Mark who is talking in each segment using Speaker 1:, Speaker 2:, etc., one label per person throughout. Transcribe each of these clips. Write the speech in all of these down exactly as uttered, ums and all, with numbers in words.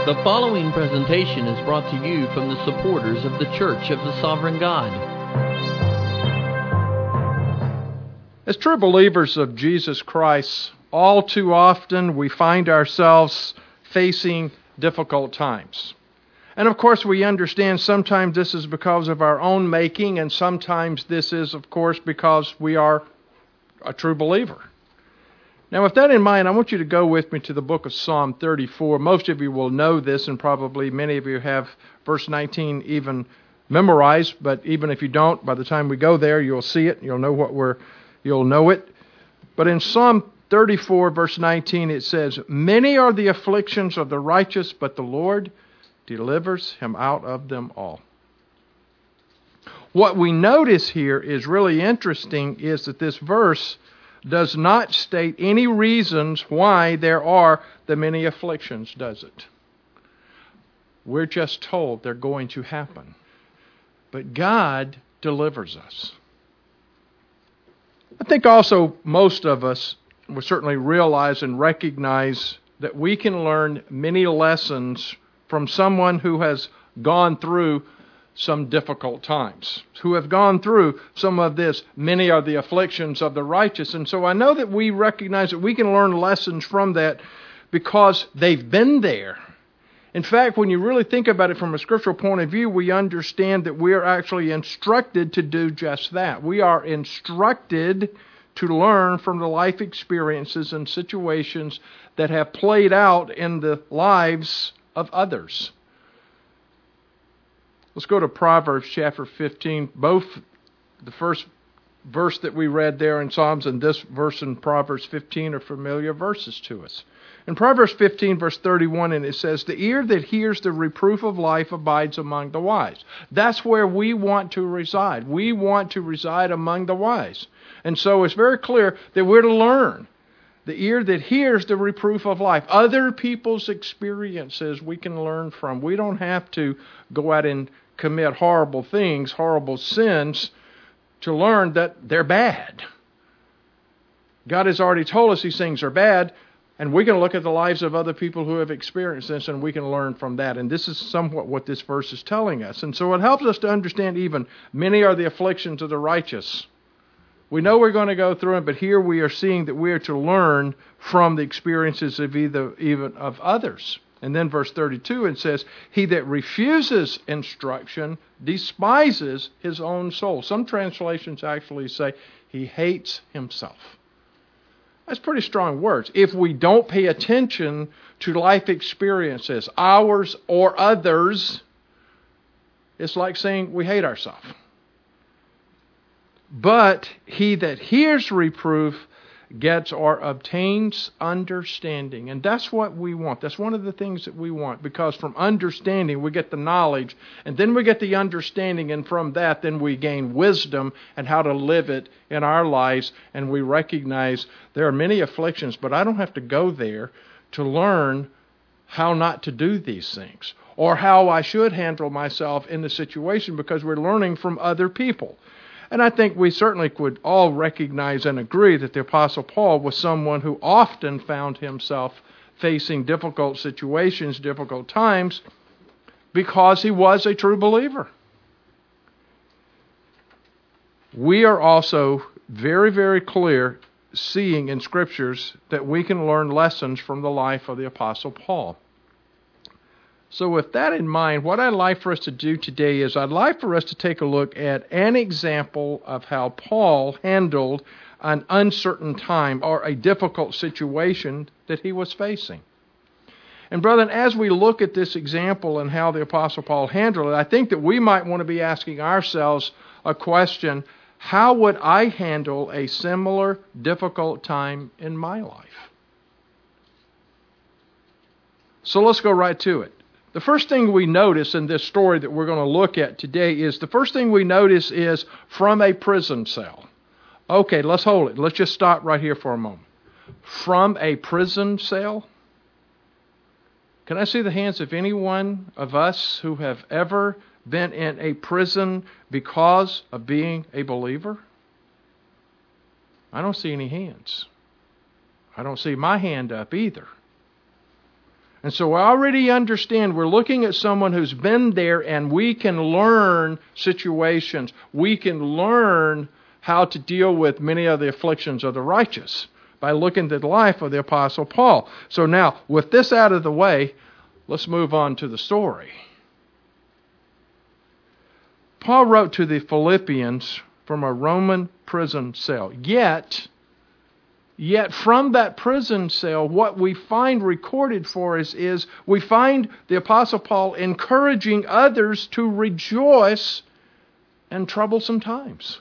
Speaker 1: The following presentation is brought to you from the supporters of the Church of the Sovereign God.
Speaker 2: As true believers of Jesus Christ, all too often we find ourselves facing difficult times. And of course we understand sometimes this is because of our own making, and sometimes this is, of course, because we are a true believer. Now, with that in mind, I want you to go with me to the book of Psalm thirty-four. Most of you will know this, and probably many of you have verse nineteen even memorized. But even if you don't, by the time we go there, you'll see it. You'll know what we're. You'll know it. But in Psalm thirty-four, verse nineteen, it says, "Many are the afflictions of the righteous, but the Lord delivers him out of them all." What we notice here is really interesting is that this verse does not state any reasons why there are the many afflictions, does it? We're just told they're going to happen. But God delivers us. I think also most of us will certainly realize and recognize that we can learn many lessons from someone who has gone through some difficult times, who have gone through some of this. Many are the afflictions of the righteous. And so I know that we recognize that we can learn lessons from that because they've been there. In fact, when you really think about it from a scriptural point of view, we understand that we are actually instructed to do just that. We are instructed to learn from the life experiences and situations that have played out in the lives of others. Let's go to Proverbs chapter fifteen. Both the first verse that we read there in Psalms and this verse in Proverbs fifteen are familiar verses to us. In Proverbs fifteen, verse thirty-one, and it says, "The ear that hears the reproof of life abides among the wise." That's where we want to reside. We want to reside among the wise. And so it's very clear that we're to learn. The ear that hears the reproof of life. Other people's experiences we can learn from. We don't have to go out and commit horrible things, horrible sins, to learn that they're bad. God has already told us these things are bad, and we can look at the lives of other people who have experienced this, and we can learn from that. And this is somewhat what this verse is telling us. And so it helps us to understand even, many are the afflictions of the righteous. We know we're going to go through it, but here we are seeing that we are to learn from the experiences of either, even of others. And then verse thirty-two, it says, "He that refuses instruction despises his own soul." Some translations actually say, he hates himself. That's pretty strong words. If we don't pay attention to life experiences, ours or others, it's like saying we hate ourselves. But he that hears reproof gets or obtains understanding. And that's what we want. That's one of the things that we want. Because from understanding, we get the knowledge. And then we get the understanding. And from that, then we gain wisdom and how to live it in our lives. And we recognize there are many afflictions, but I don't have to go there to learn how not to do these things. Or how I should handle myself in the situation, because we're learning from other people. And I think we certainly could all recognize and agree that the Apostle Paul was someone who often found himself facing difficult situations, difficult times, because he was a true believer. We are also very, very clear seeing in Scriptures that we can learn lessons from the life of the Apostle Paul. So with that in mind, what I'd like for us to do today is I'd like for us to take a look at an example of how Paul handled an uncertain time or a difficult situation that he was facing. And brethren, as we look at this example and how the Apostle Paul handled it, I think that we might want to be asking ourselves a question: how would I handle a similar difficult time in my life? So let's go right to it. The first thing we notice in this story that we're going to look at today is, the first thing we notice is from a prison cell. Okay, let's hold it. Let's just stop right here for a moment. From a prison cell? Can I see the hands of any one of us who have ever been in a prison because of being a believer? I don't see any hands. I don't see my hand up either. And so I already understand we're looking at someone who's been there, and we can learn situations. We can learn how to deal with many of the afflictions of the righteous by looking at the life of the Apostle Paul. So now, with this out of the way, let's move on to the story. Paul wrote to the Philippians from a Roman prison cell. Yet, Yet from that prison cell, what we find recorded for us is we find the Apostle Paul encouraging others to rejoice in troublesome times.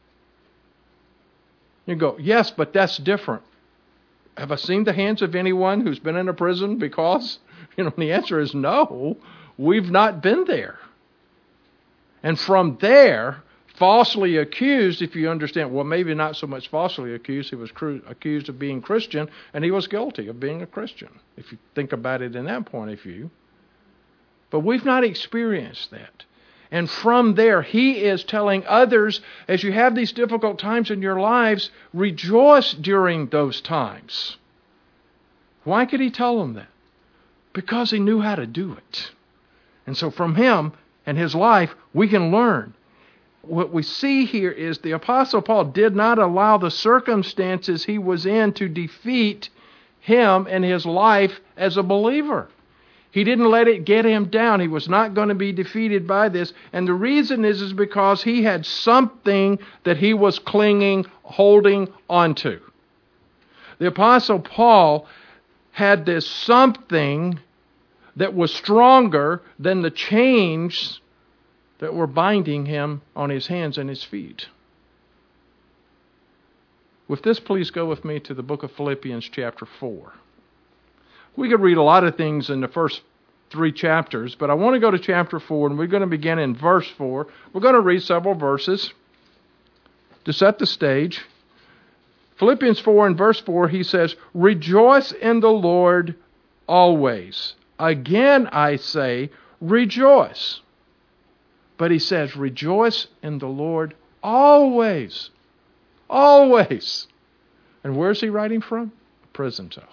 Speaker 2: You go, yes, but that's different. Have I seen the hands of anyone who's been in a prison because? You know, the answer is no. We've not been there. And from there, falsely accused, if you understand, well, maybe not so much falsely accused, he was cru- accused of being Christian, and he was guilty of being a Christian, if you think about it in that point of view. But we've not experienced that. And from there, he is telling others, as you have these difficult times in your lives, rejoice during those times. Why could he tell them that? Because he knew how to do it. And so from him and his life, we can learn. What we see here is the Apostle Paul did not allow the circumstances he was in to defeat him and his life as a believer. He didn't let it get him down. He was not going to be defeated by this. And the reason is, is because he had something that he was clinging, holding onto. The Apostle Paul had this something that was stronger than the chains that were binding him on his hands and his feet. With this, please go with me to the book of Philippians chapter four. We could read a lot of things in the first three chapters, but I want to go to chapter four, and we're going to begin in verse four. We're going to read several verses to set the stage. Philippians four and verse four, he says, "Rejoice in the Lord always. Again I say, rejoice." But he says, rejoice in the Lord always. Always. And where's he writing from? A prison cell.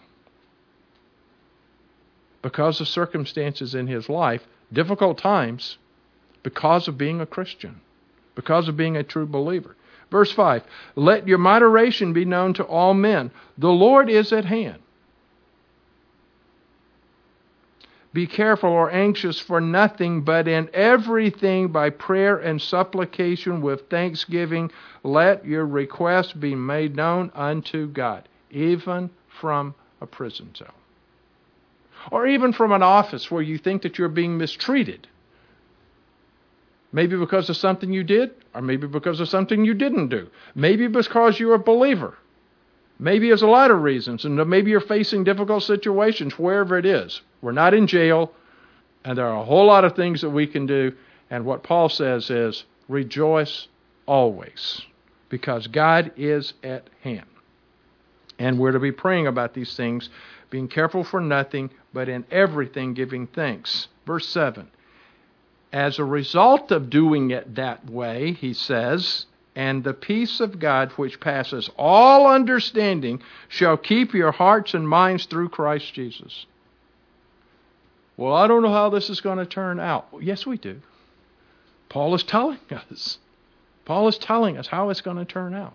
Speaker 2: Because of circumstances in his life, difficult times, because of being a Christian, because of being a true believer. Verse five, "Let your moderation be known to all men. The Lord is at hand. Be careful or anxious for nothing, but in everything by prayer and supplication with thanksgiving, let your requests be made known unto God," even from a prison cell. Or even from an office where you think that you're being mistreated. Maybe because of something you did, or maybe because of something you didn't do. Maybe because you're a believer. Maybe there's a lot of reasons, and maybe you're facing difficult situations wherever it is. We're not in jail, and there are a whole lot of things that we can do. And what Paul says is, rejoice always, because God is at hand. And we're to be praying about these things, being careful for nothing, but in everything giving thanks. Verse seven, as a result of doing it that way, he says, "And the peace of God, which passes all understanding, shall keep your hearts and minds through Christ Jesus." Well, I don't know how this is going to turn out. Well, yes, we do. Paul is telling us. Paul is telling us how it's going to turn out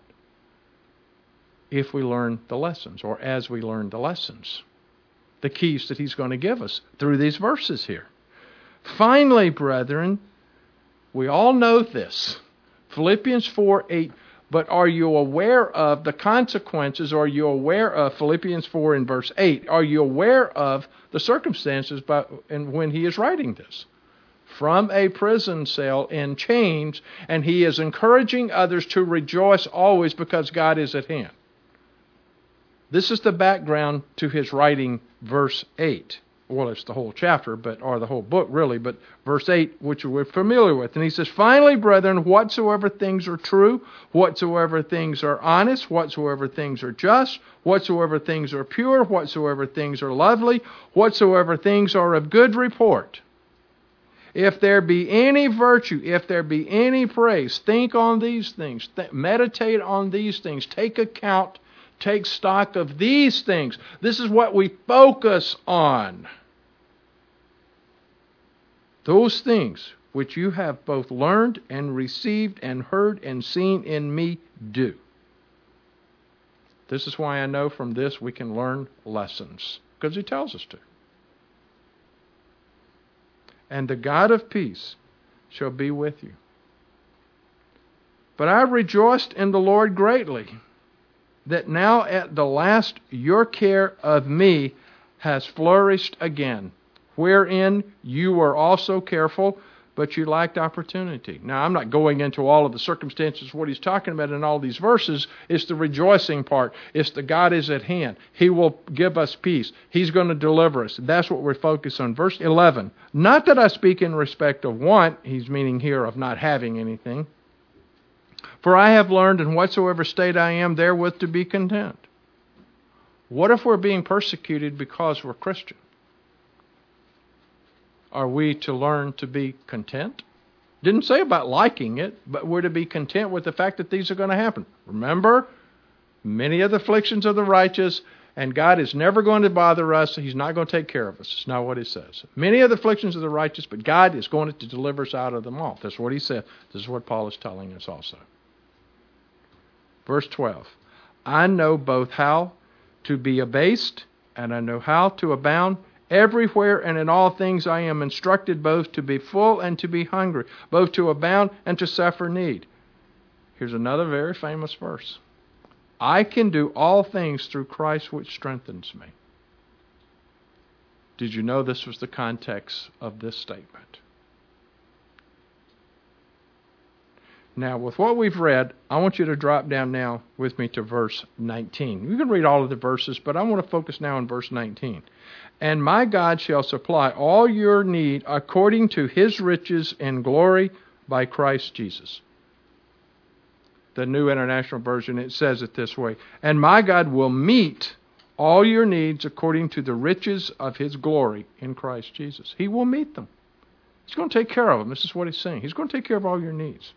Speaker 2: if we learn the lessons, or as we learn the lessons. The keys that he's going to give us through these verses here. Finally, brethren, we all know this. Philippians four eight, but are you aware of the consequences? Are you aware of Philippians four in verse eight? Are you aware of the circumstances by, and when he is writing this? From a prison cell in chains, and he is encouraging others to rejoice always because God is at hand. This is the background to his writing verse eight. Well, it's the whole chapter, but or the whole book, really, but verse eight, which we're familiar with. And he says, "Finally, brethren, whatsoever things are true, whatsoever things are honest, whatsoever things are just, whatsoever things are pure, whatsoever things are lovely, whatsoever things are of good report. If there be any virtue, if there be any praise, think on these things, th- meditate on these things, take account, take stock of these things." This is what we focus on. those things which you have both learned and received and heard and seen in me, do. This is why I know from this we can learn lessons, because he tells us to. And the God of peace shall be with you. But I rejoiced in the Lord greatly, that now at the last your care of me has flourished again, wherein you were also careful, but you lacked opportunity. Now, I'm not going into all of the circumstances, what he's talking about in all these verses. It's the rejoicing part. It's the God is at hand. He will give us peace. He's going to deliver us. That's what we're focused on. Verse eleven, not that I speak in respect of want, he's meaning here of not having anything. For I have learned in whatsoever state I am therewith to be content. What if we're being persecuted because we're Christian? Are we to learn to be content? Didn't say about liking it, but we're to be content with the fact that these are going to happen. Remember, many of the afflictions of the righteous, and God is never going to bother us. He's not going to take care of us. It's not what he says. Many of the afflictions of the righteous, but God is going to deliver us out of them all. That's what he said. This is what Paul is telling us also. Verse twelve, I know both how to be abased, and I know how to abound. Everywhere and in all things I am instructed both to be full and to be hungry, both to abound and to suffer need. Here's another very famous verse. I can do all things through Christ which strengthens me. Did you know this was the context of this statement? Now, with what we've read, I want you to drop down now with me to verse nineteen. You can read all of the verses, but I want to focus now on verse nineteen. And my God shall supply all your need according to his riches in glory by Christ Jesus. The New International Version, it says it this way. And my God will meet all your needs according to the riches of his glory in Christ Jesus. He will meet them. He's going to take care of them. This is what he's saying. He's going to take care of all your needs.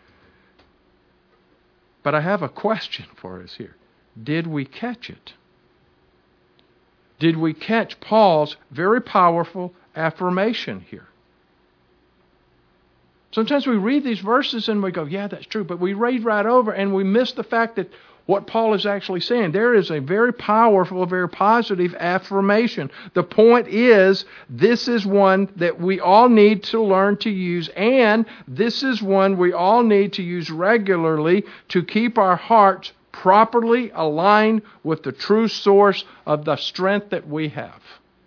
Speaker 2: But I have a question for us here. Did we catch it? Did we catch Paul's very powerful affirmation here? Sometimes we read these verses and we go, yeah, that's true. But we read right over and we miss the fact that what Paul is actually saying. There is a very powerful, very positive affirmation. The point is, this is one that we all need to learn to use, and this is one we all need to use regularly to keep our hearts properly aligned with the true source of the strength that we have.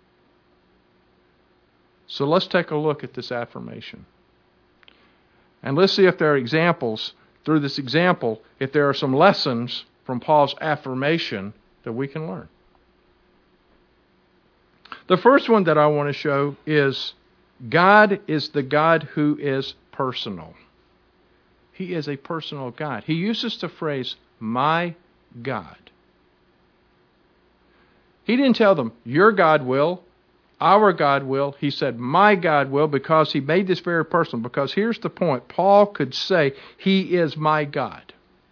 Speaker 2: So let's take a look at this affirmation. And let's see if there are examples, through this example, if there are some lessons from Paul's affirmation that we can learn. The first one that I want to show is God is the God who is personal. He is a personal God. He uses the phrase, my God. He didn't tell them, your God will, our God will. He said, my God will, because he made this very personal. Because here's the point. Paul could say, he is my God.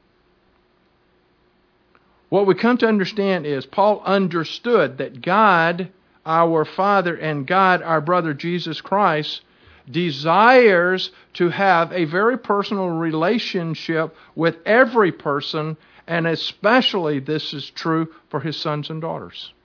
Speaker 2: What we come to understand is Paul understood that God, our Father, and God, our brother Jesus Christ, desires to have a very personal relationship with every person, and especially this is true for his sons and daughters.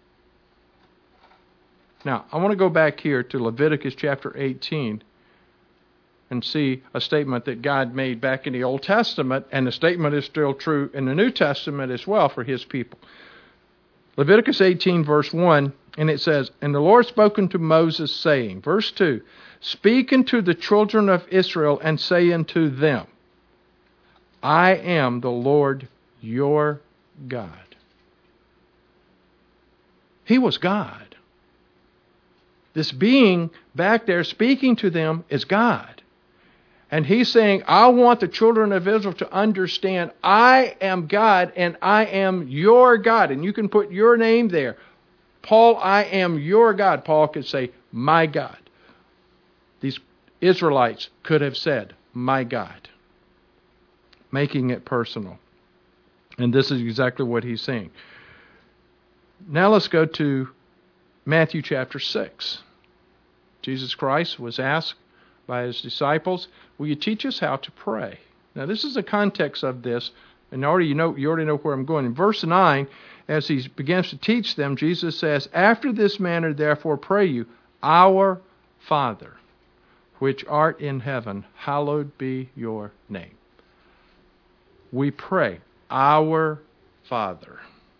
Speaker 2: Now, I want to go back here to Leviticus chapter eighteen and see a statement that God made back in the Old Testament, and the statement is still true in the New Testament as well for his people. Leviticus eighteen, verse one, and it says, and the Lord spoke unto Moses, saying, verse two, speak unto the children of Israel, and say unto them, I am the Lord your God. He was God. This being back there speaking to them is God. And he's saying, I want the children of Israel to understand I am God and I am your God. And you can put your name there. Paul, I am your God. Paul could say, my God. These Israelites could have said, my God. Making it personal. And this is exactly what he's saying. Now let's go to Matthew chapter six. Jesus Christ was asked by his disciples, will you teach us how to pray? Now this is the context of this, and already you know you already know where I'm going. In verse nine, as he begins to teach them, Jesus says, after this manner therefore pray you, our Father, which art in heaven, hallowed be your name. We pray, our Father.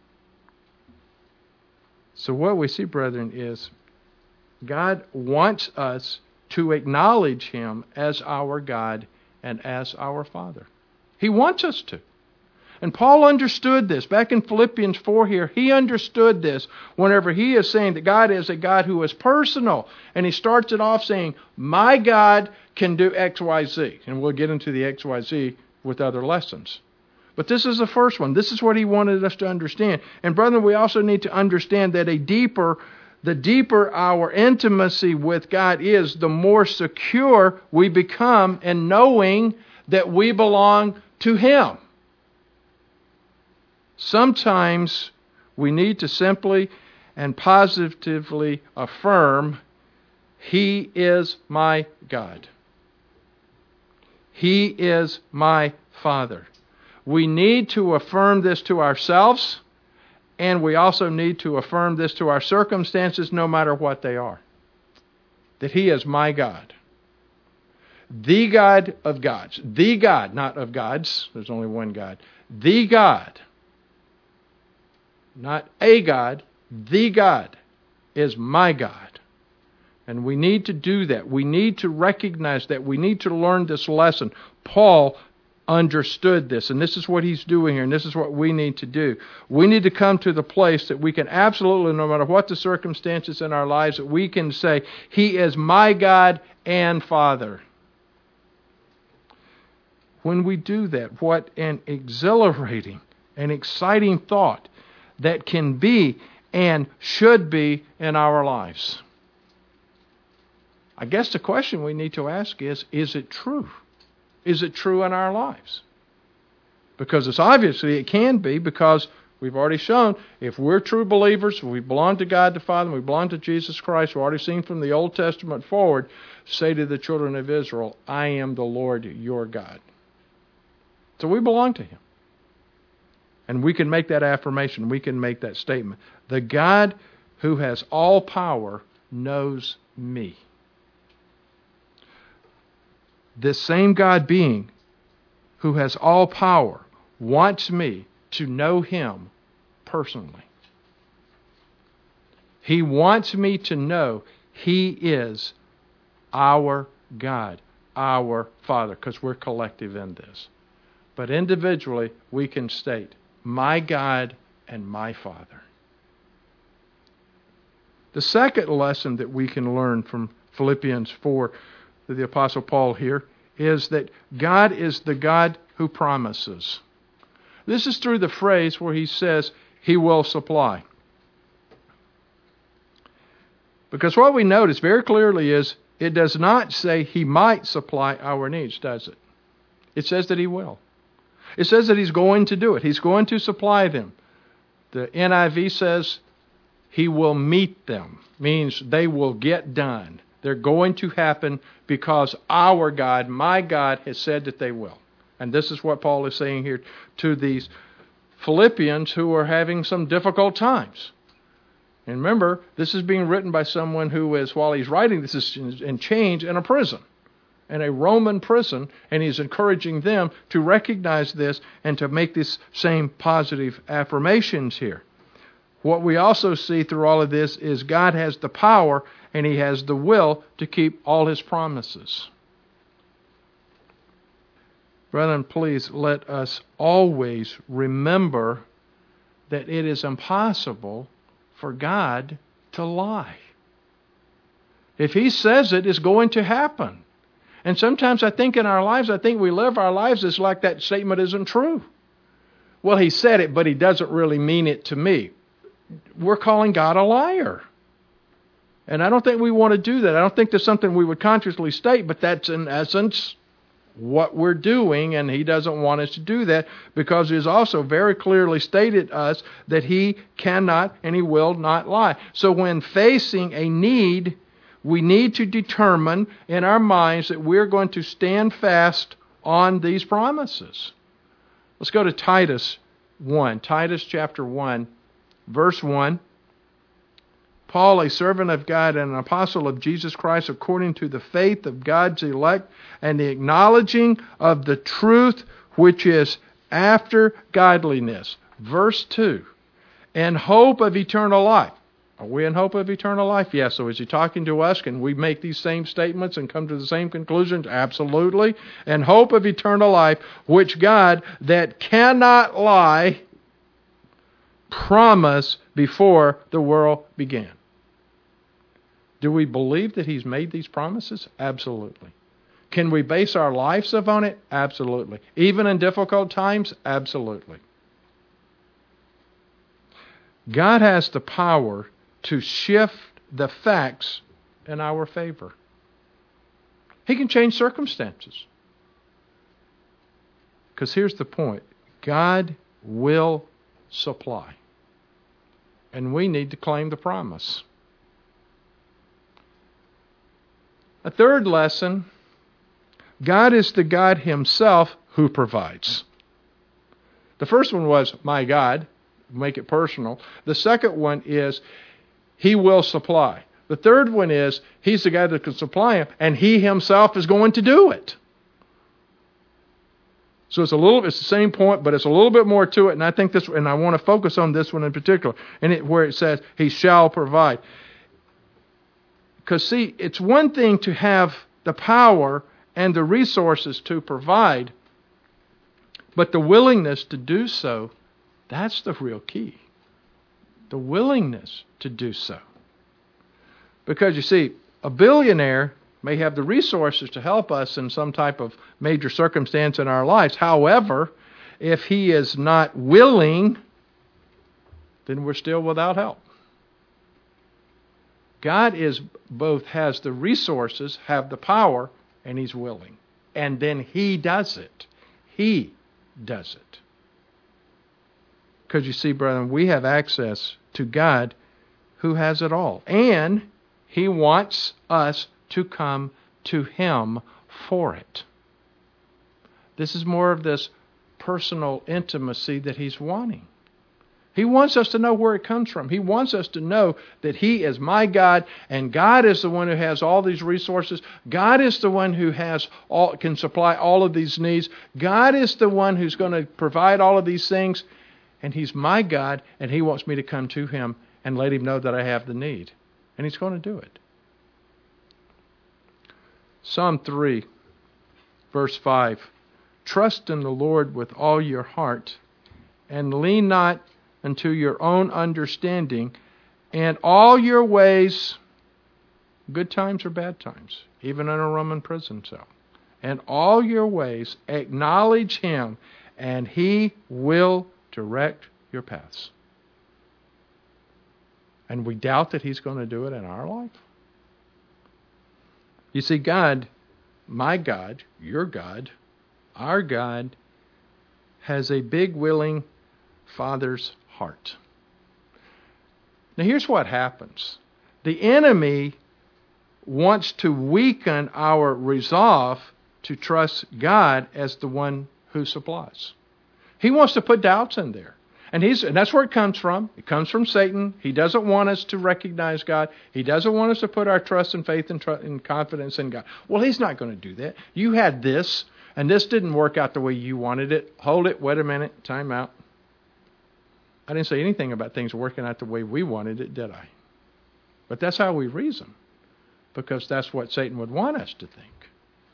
Speaker 2: So what we see, brethren, is God wants us to acknowledge him as our God and as our Father. He wants us to. And Paul understood this. Back in Philippians four here, he understood this whenever he is saying that God is a God who is personal. And he starts it off saying, my God can do X, Y, Z. And we'll get into the X, Y, Z with other lessons. But this is the first one. This is what he wanted us to understand. And brethren, we also need to understand that a deeper, the deeper our intimacy with God is, the more secure we become in knowing that we belong to him. Sometimes we need to simply and positively affirm, he is my God. He is my Father. We need to affirm this to ourselves, and we also need to affirm this to our circumstances, no matter what they are. That he is my God. The God of gods. The God, not of gods. There's only one God. The God. Not a God. The God is my God. And we need to do that. We need to recognize that. We need to learn this lesson. Paul understood this, and this is what he's doing here, and this is what we need to do. We need to come to the place that we can absolutely, no matter what the circumstances in our lives, that we can say, he is my God and Father. When we do that, what an exhilarating and exciting thought that can be and should be in our lives. I guess the question we need to ask is, is it true? Is it true in our lives? Because it's obviously it can be, because we've already shown if we're true believers, we belong to God the Father, we belong to Jesus Christ, we've already seen from the Old Testament forward, say to the children of Israel, I am the Lord your God. So we belong to him. And we can make that affirmation, we can make that statement. The God who has all power knows me. This same God being who has all power wants me to know him personally. He wants me to know he is our God, our Father, because we're collective in this. But individually, we can state, my God and my Father. The second lesson that we can learn from Philippians four, the Apostle Paul here, is that God is the God who promises. This is through the phrase where he says, he will supply. Because what we notice very clearly is, it does not say he might supply our needs, does it? It says that he will. It says that he's going to do it. He's going to supply them. The N I V says he will meet them, means they will get done. They're going to happen because our God, my God, has said that they will. And this is what Paul is saying here to these Philippians who are having some difficult times. And remember, this is being written by someone who is, while he's writing this, is in chains in a prison, in a Roman prison, and he's encouraging them to recognize this and to make these same positive affirmations here. What we also see through all of this is God has the power and he has the will to keep all his promises. Brethren, please let us always remember that it is impossible for God to lie. If he says it, it's going to happen. And sometimes I think in our lives, I think we live our lives as like that statement isn't true. Well, he said it, but he doesn't really mean it to me. We're calling God a liar. And I don't think we want to do that. I don't think there's something we would consciously state, but that's in essence what we're doing, and he doesn't want us to do that because he has also very clearly stated us that he cannot and he will not lie. So when facing a need, we need to determine in our minds that we're going to stand fast on these promises. Let's go to Titus one. Titus chapter one, verse one. Paul, a servant of God and an apostle of Jesus Christ, according to the faith of God's elect and the acknowledging of the truth which is after godliness. Verse two. In hope of eternal life. Are we in hope of eternal life? Yes. So is he talking to us? Can we make these same statements and come to the same conclusions? Absolutely. In hope of eternal life, which God, that cannot lie, promised before the world began. Do we believe that He's made these promises? Absolutely. Can we base our lives upon it? Absolutely. Even in difficult times? Absolutely. God has the power to shift the facts in our favor. He can change circumstances. Because here's the point. God will supply. And we need to claim the promise. A third lesson, God is the God Himself who provides. The first one was, my God, make it personal. The second one is, He will supply. The third one is, He's the guy that can supply Him, and He Himself is going to do it. So it's a little, it's the same point, but it's a little bit more to it, and I think this, and I want to focus on this one in particular, and it, where it says, He shall provide. Because, see, it's one thing to have the power and the resources to provide, but the willingness to do so, that's the real key. The willingness to do so. Because, you see, a billionaire may have the resources to help us in some type of major circumstance in our lives. However, if he is not willing, then we're still without help. God is both has the resources, have the power, and He's willing. And then He does it. He does it. Because you see, brethren, we have access to God who has it all. And He wants us to come to Him for it. This is more of this personal intimacy that He's wanting. He wants us to know where it comes from. He wants us to know that He is my God, and God is the one who has all these resources. God is the one who has all, can supply all of these needs. God is the one who's going to provide all of these things, and He's my God, and He wants me to come to Him and let Him know that I have the need. And He's going to do it. Psalm three, verse five. Trust in the Lord with all your heart, and lean not unto your own understanding, and all your ways, good times or bad times, even in a Roman prison cell, and all your ways acknowledge Him, and He will direct your paths. And we doubt that He's going to do it in our life? You see, God, my God, your God, our God, has a big, willing Father's heart. Now here's what happens. The enemy wants to weaken our resolve to trust God as the one who supplies. He wants to put doubts in there. And he's and that's where it comes from. It comes from Satan. He doesn't want us to recognize God. He doesn't want us to put our trust and faith and, tr- and confidence in God. Well, He's not going to do that. You had this, and this didn't work out the way you wanted it. Hold it. Wait a minute. Time out. I didn't say anything about things working out the way we wanted it, did I? But that's how we reason, because that's what Satan would want us to think.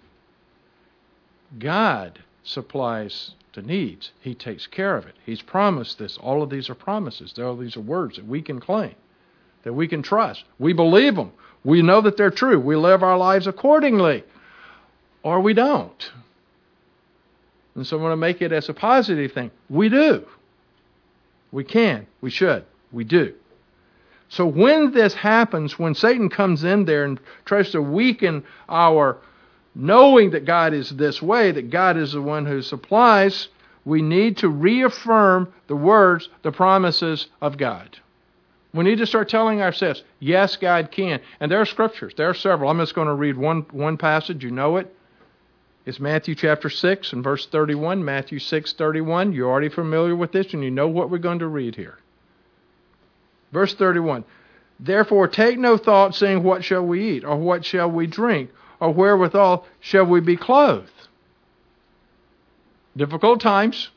Speaker 2: God supplies the needs. He takes care of it. He's promised this. All of these are promises. All of these are words that we can claim, that we can trust. We believe them. We know that they're true. We live our lives accordingly, or we don't. And so I want to make it as a positive thing. We do. We can, we should, we do. So when this happens, when Satan comes in there and tries to weaken our knowing that God is this way, that God is the one who supplies, we need to reaffirm the words, the promises of God. We need to start telling ourselves, yes, God can. And there are scriptures. There are several. I'm just going to read one, one passage. You know it. It's Matthew chapter six and verse thirty-one. Matthew six, thirty-one. You're already familiar with this, and you know what we're going to read here. Verse thirty-one. Therefore take no thought, saying, what shall we eat? Or what shall we drink? Or wherewithal shall we be clothed? Difficult times.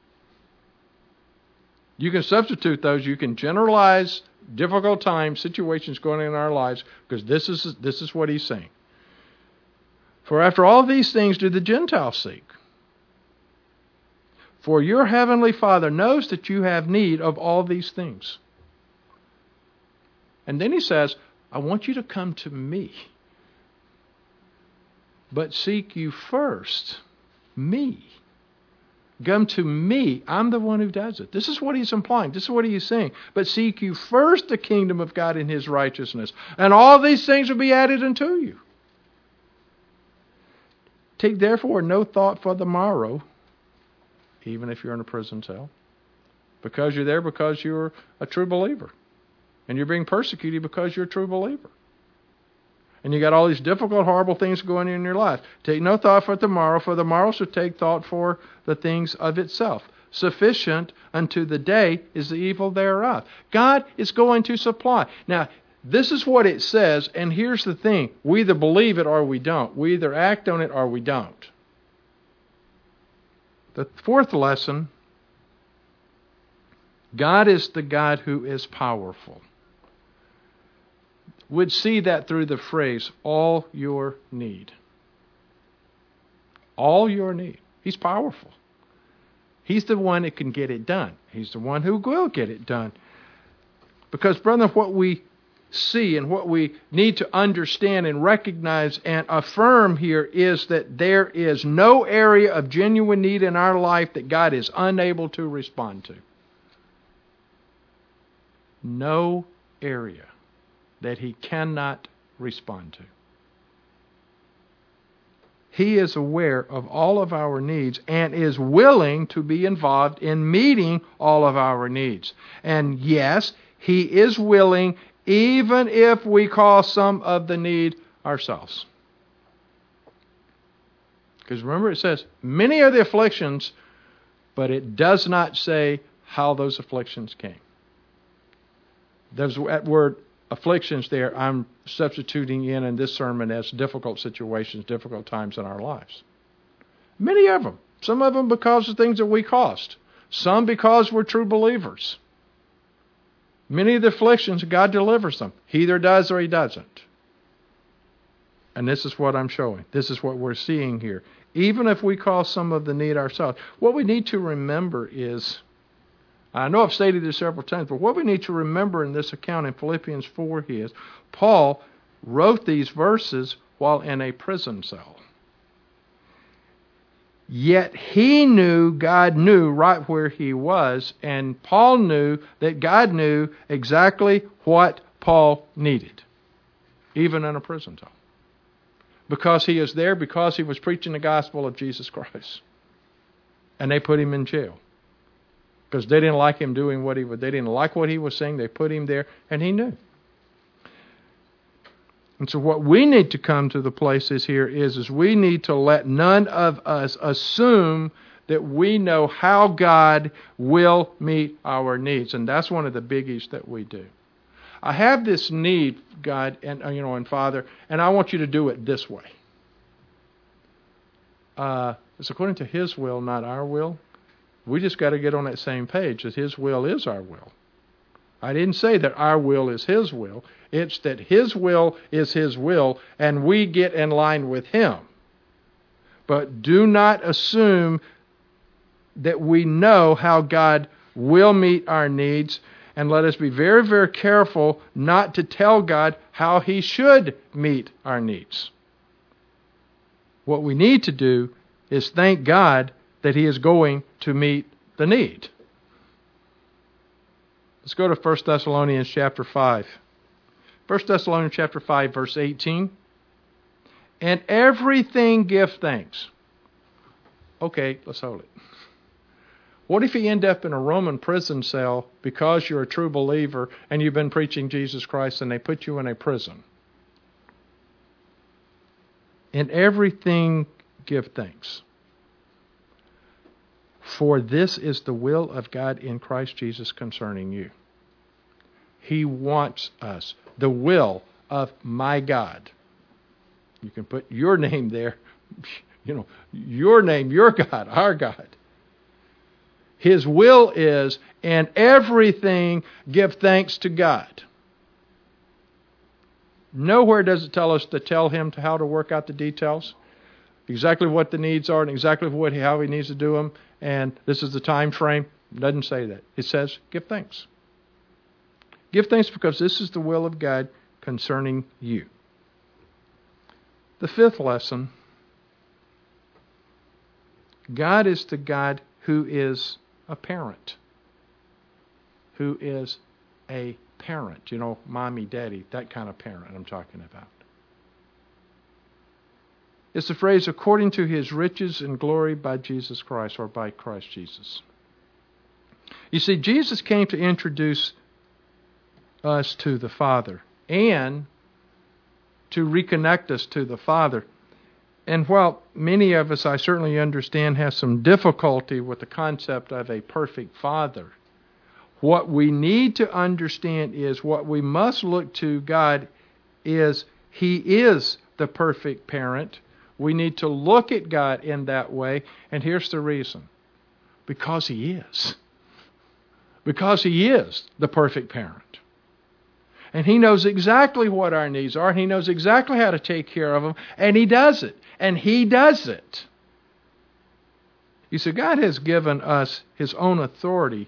Speaker 2: You can substitute those. You can generalize difficult times, situations going on in our lives, because this is this is what he's saying. For after all these things do the Gentiles seek. For your heavenly Father knows that you have need of all these things. And then he says, I want you to come to me. But seek you first me. Come to me. I'm the one who does it. This is what he's implying. This is what he's saying. But seek you first the kingdom of God and his righteousness, and all these things will be added unto you. Take therefore no thought for the morrow, even if you're in a prison cell, because you're there because you're a true believer. And you're being persecuted because you're a true believer. And you got all these difficult, horrible things going on in your life. Take no thought for tomorrow, for the morrow shall take thought for the things of itself. Sufficient unto the day is the evil thereof. God is going to supply. Now, this is what it says, and here's the thing. We either believe it or we don't. We either act on it or we don't. The fourth lesson, God is the God who is powerful. Would see that through the phrase, all your need. All your need. He's powerful. He's the one that can get it done. He's the one who will get it done. Because, brother, what we see and what we need to understand and recognize and affirm here is that there is no area of genuine need in our life that God is unable to respond to. No area that he cannot respond to. He is aware of all of our needs and is willing to be involved in meeting all of our needs. And yes, he is willing even if we cause some of the need ourselves. Because remember it says, many are the afflictions, but it does not say how those afflictions came. There's that word afflictions there I'm substituting in in this sermon as difficult situations, difficult times in our lives. Many of them. Some of them because of things that we caused. Some because we're true believers. Many of the afflictions, God delivers them. He either does or he doesn't. And this is what I'm showing. This is what we're seeing here. Even if we cause some of the need ourselves, what we need to remember is, I know I've stated this several times, but what we need to remember in this account in Philippians four is Paul wrote these verses while in a prison cell. Yet he knew God knew right where he was, and Paul knew that God knew exactly what Paul needed, even in a prison cell. Because he is there, because he was preaching the gospel of Jesus Christ. And they put him in jail. Because they didn't like him doing what he was. They didn't like what he was saying. They put him there, and he knew. And so what we need to come to the places here is, is we need to let none of us assume that we know how God will meet our needs. And that's one of the biggies that we do. I have this need, God, and you know, and Father, and I want you to do it this way. Uh, it's according to His will, not our will. We just got to get on that same page that His will is our will. I didn't say that our will is His will. It's that His will is His will, and we get in line with Him. But do not assume that we know how God will meet our needs, and let us be very, very careful not to tell God how He should meet our needs. What we need to do is thank God that He is going to meet the need. Let's go to First Thessalonians chapter five. First Thessalonians chapter five, verse eighteen. And everything give thanks. Okay, let's hold it. What if you end up in a Roman prison cell because you're a true believer and you've been preaching Jesus Christ and they put you in a prison? In everything, give thanks. For this is the will of God in Christ Jesus concerning you. He wants us. The will of my God. You can put your name there. You know, your name, your God, our God. His will is, in everything, give thanks to God. Nowhere does it tell us to tell Him how to work out the details, exactly what the needs are, and exactly what how He needs to do them, and this is the time frame. It doesn't say that. It says, give thanks. Give thanks because this is the will of God concerning you. The fifth lesson, God is the God who is a parent. Who is a parent. You know, mommy, daddy, that kind of parent I'm talking about. It's the phrase, according to His riches and glory by Jesus Christ, or by Christ Jesus. You see, Jesus came to introduce us to the Father and to reconnect us to the Father. And while many of us, I certainly understand, have some difficulty with the concept of a perfect Father, what we need to understand is what we must look to God is He is the perfect parent. We need to look at God in that way. And here's the reason. Because He is. Because He is the perfect parent. And He knows exactly what our needs are. And He knows exactly how to take care of them. And He does it. And He does it. You see, God has given us His own authority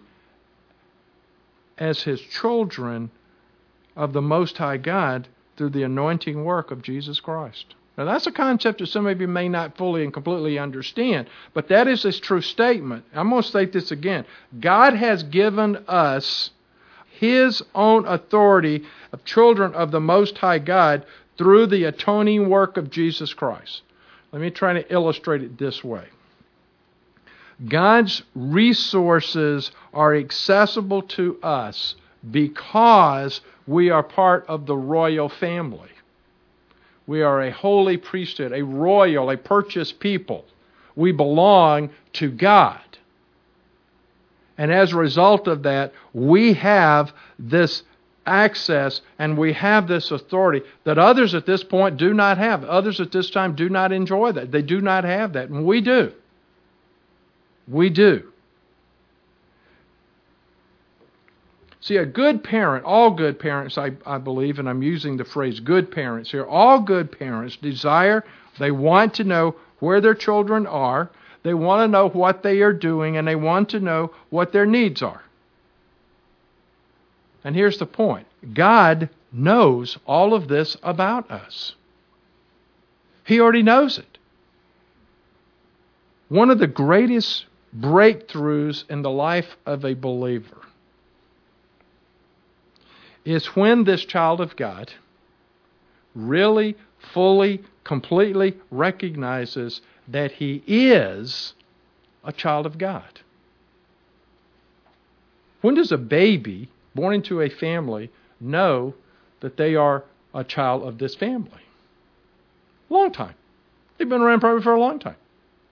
Speaker 2: as His children of the Most High God through the anointing work of Jesus Christ. Now that's a concept that some of you may not fully and completely understand, but that is a true statement. I'm going to state this again. God has given us His own authority of children of the Most High God through the atoning work of Jesus Christ. Let me try to illustrate it this way. God's resources are accessible to us because we are part of the royal family. We are a holy priesthood, a royal, a purchased people. We belong to God. And as a result of that, we have this access and we have this authority that others at this point do not have. Others at this time do not enjoy that. They do not have that. And we do. We do. See, a good parent, all good parents, I, I believe, and I'm using the phrase good parents here, all good parents desire, they want to know where their children are, they want to know what they are doing, and they want to know what their needs are. And here's the point. God knows all of this about us. He already knows it. One of the greatest breakthroughs in the life of a believer is when this child of God really, fully, completely recognizes that he is a child of God. When does a baby born into a family know that they are a child of this family? Long time. They've been around probably for a long time.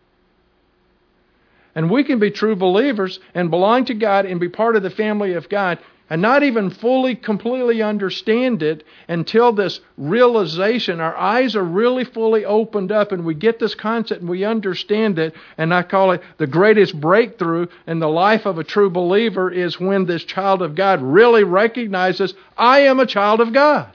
Speaker 2: And we can be true believers and belong to God and be part of the family of God and not even fully, completely understand it until this realization, our eyes are really fully opened up and we get this concept and we understand it. And I call it the greatest breakthrough in the life of a true believer is when this child of God really recognizes, I am a child of God.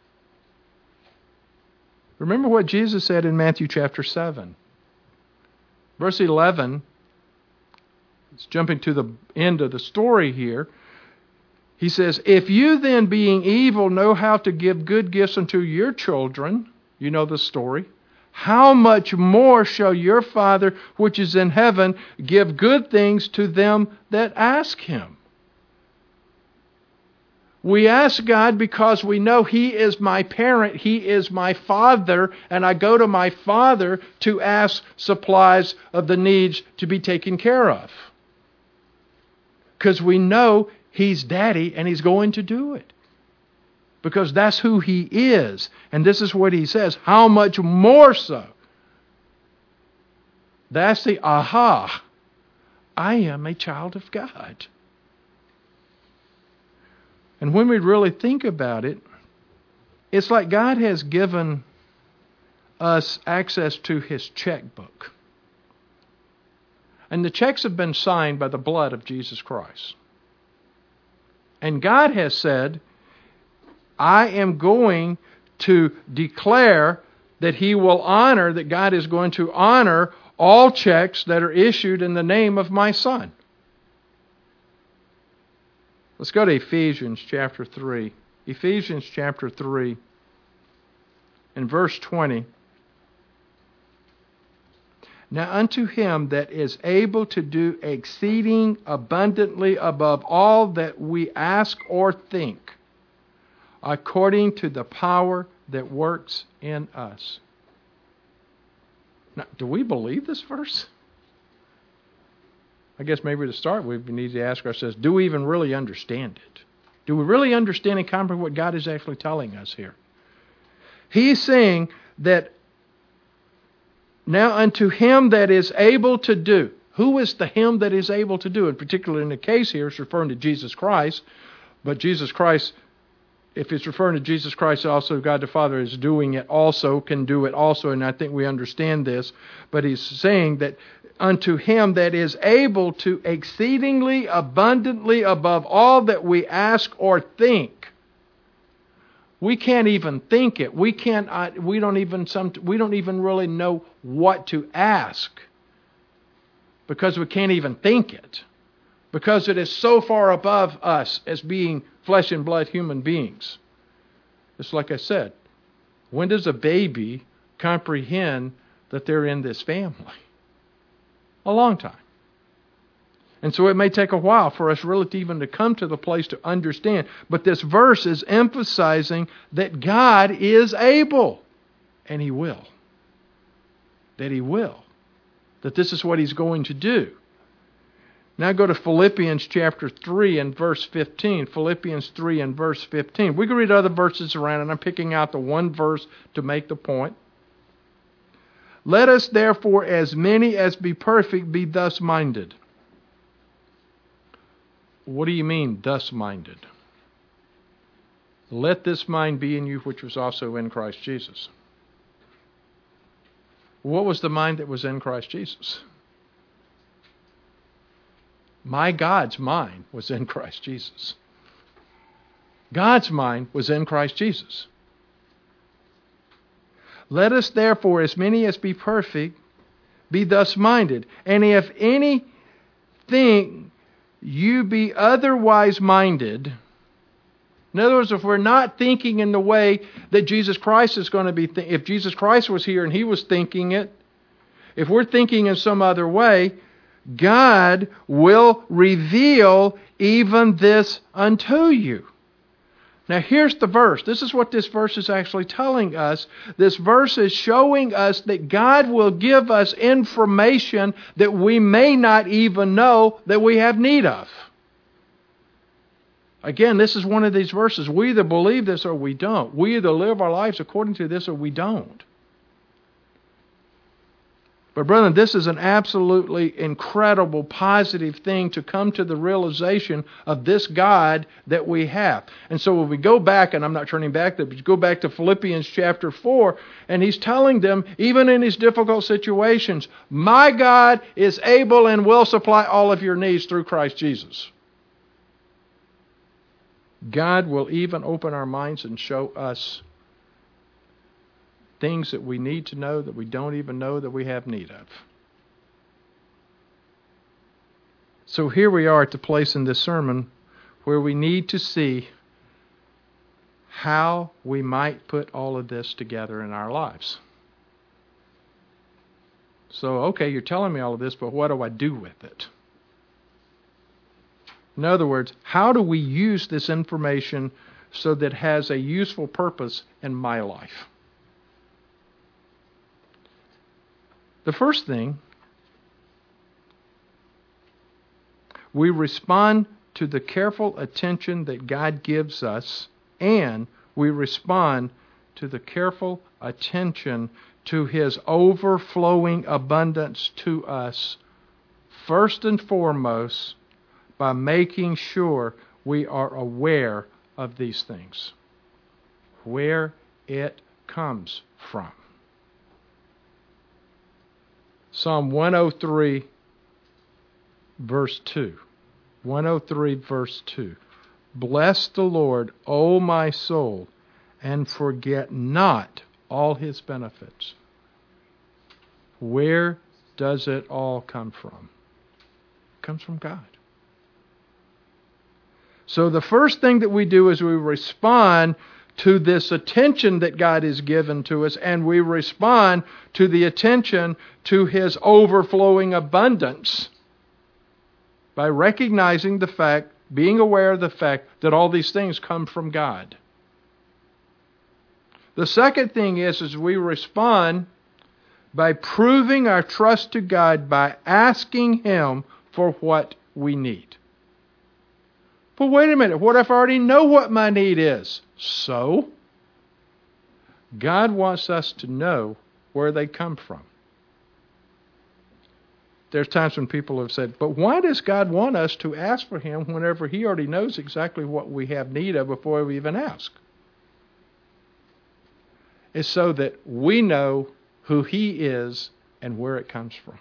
Speaker 2: Remember what Jesus said in Matthew chapter seven. Verse eleven, it's jumping to the end of the story here. He says, if you then being evil know how to give good gifts unto your children, you know the story, how much more shall your Father which is in heaven give good things to them that ask Him? We ask God because we know He is my parent, He is my Father, and I go to my Father to ask supplies of the needs to be taken care of. because we know He's Daddy and He's going to do it. Because that's who He is. And this is what He says. How much more so? That's the aha. I am a child of God. And when we really think about it, it's like God has given us access to His checkbook. And the checks have been signed by the blood of Jesus Christ. And God has said, I am going to declare that He will honor, that God is going to honor all checks that are issued in the name of my Son. Let's go to Ephesians chapter three. Ephesians chapter three and verse twenty. Now unto Him that is able to do exceeding abundantly above all that we ask or think, according to the power that works in us. Now, do we believe this verse? I guess maybe to start with, we need to ask ourselves, do we even really understand it? Do we really understand and comprehend what God is actually telling us here? He's saying that now unto Him that is able to do. Who is the Him that is able to do? And particularly in the case here, it's referring to Jesus Christ. But Jesus Christ, if it's referring to Jesus Christ, also God the Father is doing it also, can do it also. And I think we understand this. But He's saying that unto Him that is able to exceedingly abundantly above all that we ask or think. We can't even think it. We can't. Uh, we don't even. Some. We don't even really know what to ask because we can't even think it, because it is so far above us as being flesh and blood human beings. It's like I said. When does a baby comprehend that they're in this family? A long time. And so it may take a while for us really to even to come to the place to understand. But this verse is emphasizing that God is able. And He will. That He will. That this is what He's going to do. Now go to Philippians chapter three and verse fifteen. Philippians three and verse fifteen. We can read other verses around, and I'm picking out the one verse to make the point. Let us therefore, as many as be perfect, be thus minded. What do you mean, thus minded? Let this mind be in you, which was also in Christ Jesus. What was the mind that was in Christ Jesus? My God's mind was in Christ Jesus. God's mind was in Christ Jesus. Let us therefore, as many as be perfect, be thus minded. And if anything you be otherwise minded, in other words, if we're not thinking in the way that Jesus Christ is going to be, th- if Jesus Christ was here and He was thinking it, if we're thinking in some other way, God will reveal even this unto you. Now here's the verse. This is what this verse is actually telling us. This verse is showing us that God will give us information that we may not even know that we have need of. Again, this is one of these verses. We either believe this or we don't. We either live our lives according to this or we don't. But brethren, this is an absolutely incredible, positive thing to come to the realization of this God that we have. And so when we go back, and I'm not turning back, but go back to Philippians chapter four, and he's telling them, even in these difficult situations, my God is able and will supply all of your needs through Christ Jesus. God will even open our minds and show us things that we need to know that we don't even know that we have need of. So here we are at the place in this sermon where we need to see how we might put all of this together in our lives. So, okay, you're telling me all of this, but what do I do with it? In other words, how do we use this information so that it has a useful purpose in my life? The first thing, We respond to the careful attention that God gives us, and we respond to the careful attention to His overflowing abundance to us, first and foremost, by making sure we are aware of these things, where it comes from. Psalm one oh three, verse two. one oh three, verse two. Bless the Lord, O my soul, and forget not all His benefits. Where does it all come from? It comes from God. So the first thing that we do is we respond to this attention that God has given to us, and we respond to the attention to His overflowing abundance by recognizing the fact, being aware of the fact that all these things come from God. The second thing is, is we respond by proving our trust to God by asking Him for what we need. But wait a minute, what if I already know what my need is? So, God wants us to know where they come from. There's times when people have said, but why does God want us to ask for Him whenever He already knows exactly what we have need of before we even ask? It's so that we know who He is and where it comes from.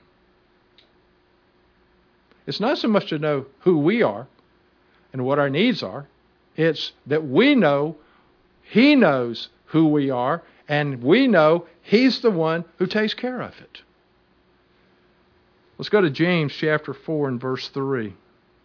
Speaker 2: It's not so much to know who we are and what our needs are. It's that we know He knows who we are, and we know He's the one who takes care of it. Let's go to James chapter four and verse three.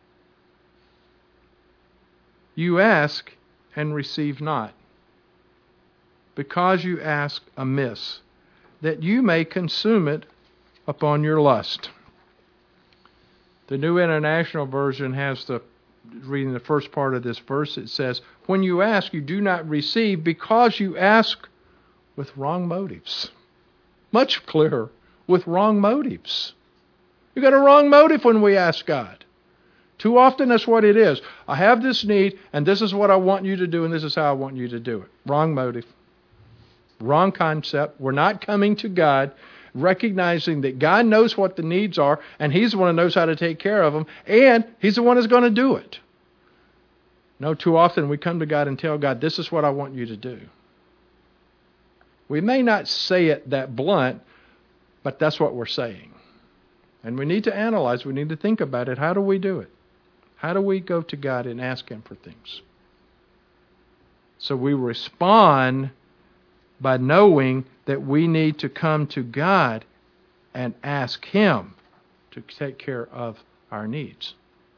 Speaker 2: You ask and receive not, because you ask amiss, that you may consume it upon your lust. The New International Version has the, reading the first part of this verse, it says, when you ask, you do not receive, because you ask with wrong motives. Much clearer, with wrong motives. We've got a wrong motive when we ask God. Too often that's what it is. I have this need, and this is what I want you to do, and this is how I want you to do it. Wrong motive. Wrong concept. We're not coming to God recognizing that God knows what the needs are, and He's the one who knows how to take care of them, and He's the one who's going to do it. No, too often we come to God and tell God, this is what I want you to do. We may not say it that blunt, but that's what we're saying. And we need to analyze, we need to think about it. How do we do it? How do we go to God and ask Him for things? So we respond by knowing that we need to come to God and ask Him to take care of our needs.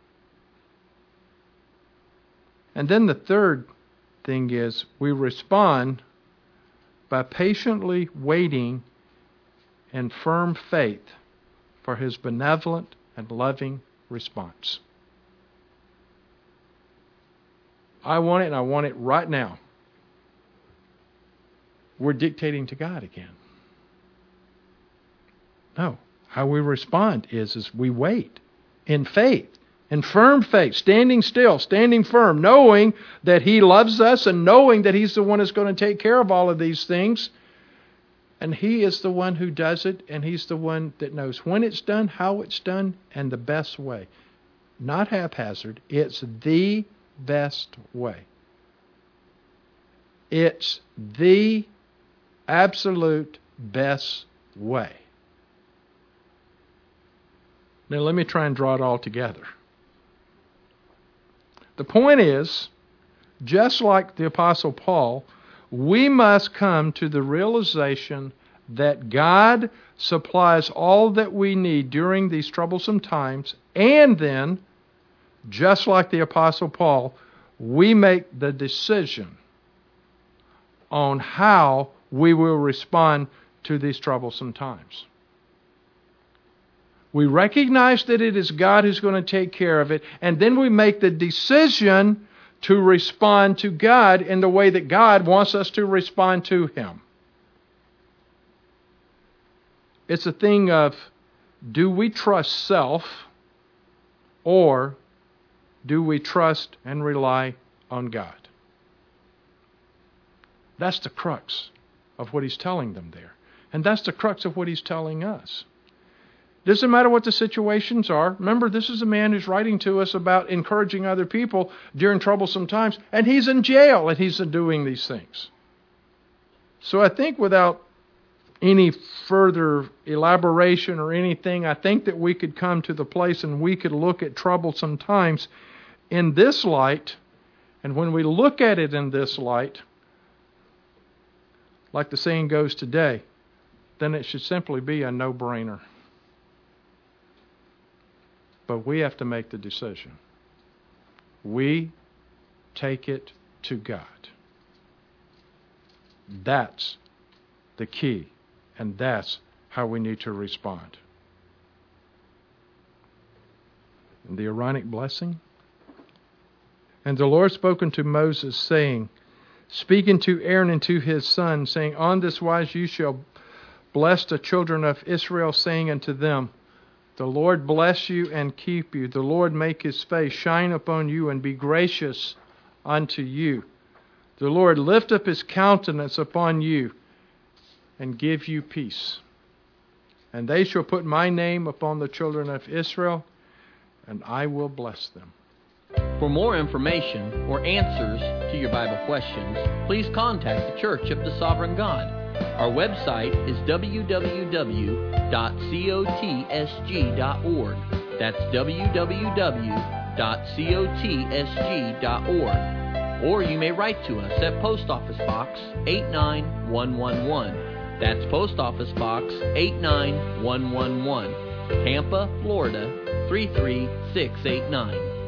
Speaker 2: And then the third thing is we respond by patiently waiting in firm faith for His benevolent and loving response. I want it, and I want it right now. We're dictating to God again. No. How we respond is, is we wait in faith, in firm faith, standing still, standing firm, knowing that He loves us and knowing that He's the one who's going to take care of all of these things. And He is the one who does it, and He's the one that knows when it's done, how it's done, and the best way. Not haphazard. It's the best way. It's the absolute best way. Now let me try and draw it all together. The point is, just like the Apostle Paul, we must come to the realization that God supplies all that we need during these troublesome times, and then, just like the Apostle Paul, we make the decision on how we will respond to these troublesome times. We recognize that it is God who's going to take care of it, and then we make the decision to respond to God in the way that God wants us to respond to Him. It's a thing of, do we trust self, or do we trust and rely on God? That's the crux of what he's telling them there. And that's the crux of what he's telling us. Doesn't matter what the situations are. Remember, this is a man who's writing to us about encouraging other people during troublesome times, and he's in jail and he's doing these things. So I think without any further elaboration or anything, I think that we could come to the place and we could look at troublesome times in this light. And when we look at it in this light, like the saying goes today, then it should simply be a no-brainer. But we have to make the decision. We take it to God. That's the key, and that's how we need to respond. And the Aaronic blessing. And the Lord spoke unto Moses, saying, speaking to Aaron and to his son, saying, on this wise you shall bless the children of Israel, saying unto them, the Lord bless you and keep you. The Lord make his face shine upon you and be gracious unto you. The Lord lift up his countenance upon you and give you peace. And they shall put my name upon the children of Israel, and I will bless them.
Speaker 1: For more information or answers to your Bible questions, please contact the Church of the Sovereign God. Our website is w w w dot cotsg dot org. That's w w w dot cotsg dot org. Or you may write to us at Post Office Box eight nine one one one. That's Post Office Box eight nine one one one, Tampa, Florida three three six eight nine.